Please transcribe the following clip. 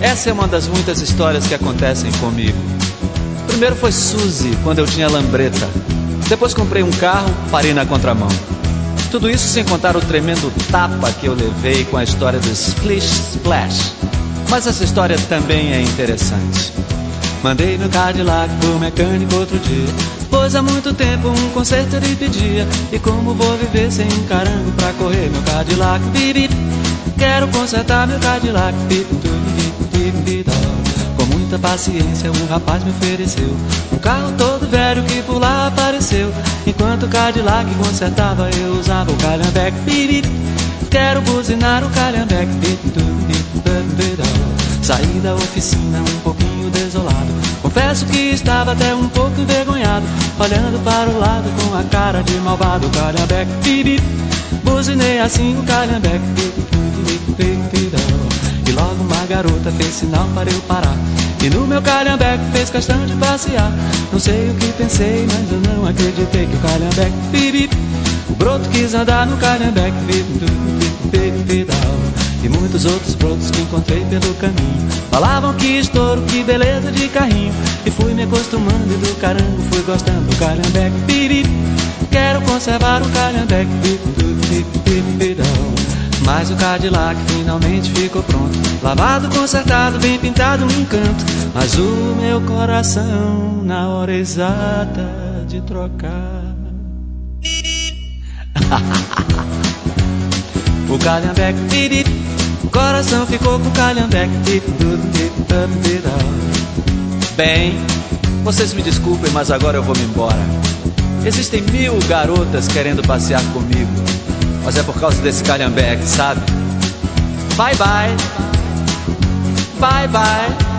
Essa é uma das muitas histórias que acontecem comigo. Primeiro foi Suzy, quando eu tinha lambreta. Depois comprei um carro, parei na contramão. Tudo isso sem contar o tremendo tapa que eu levei com a história do Splish Splash. Mas essa história também é interessante. Mandei meu Cadillac pro mecânico outro dia, pois há muito tempo um conserto ele pedia. E como vou viver sem um carango pra correr meu Cadillac? Bibi, quero consertar meu Cadillac. Com muita paciência um rapaz me ofereceu um carro todo velho que por lá apareceu. Enquanto o Cadillac consertava eu usava o calhambeque. Bibi, quero buzinar o calhambeque. Saí da oficina um pouquinho desolado, confesso que estava até um pouco envergonhado, olhando para o lado com a cara de malvado. Calhambeque, bibi, buzinei assim o calhambeque. E logo uma garota fez sinal para eu parar, e no meu calhambeque fez questão de passear. Não sei o que pensei, mas eu não acreditei que o calhambeque, bibi, o broto quis andar no calhambeque. E muitos outros brotos que encontrei pelo caminho falavam que estouro, que beleza de carrinho. E fui me acostumando e do carango fui gostando do calhambeque. Bibi, quero conservar o calhambeque. Mas o Cadillac finalmente ficou pronto, lavado, consertado, bem pintado, um encanto. Mas o meu coração na hora exata de trocar o calhambeque, o coração ficou com o calhambeque. Bem, vocês me desculpem, mas agora eu vou me embora. Existem 1000 garotas querendo passear comigo, mas é por causa desse calhambeque, sabe? Bye bye, bye bye.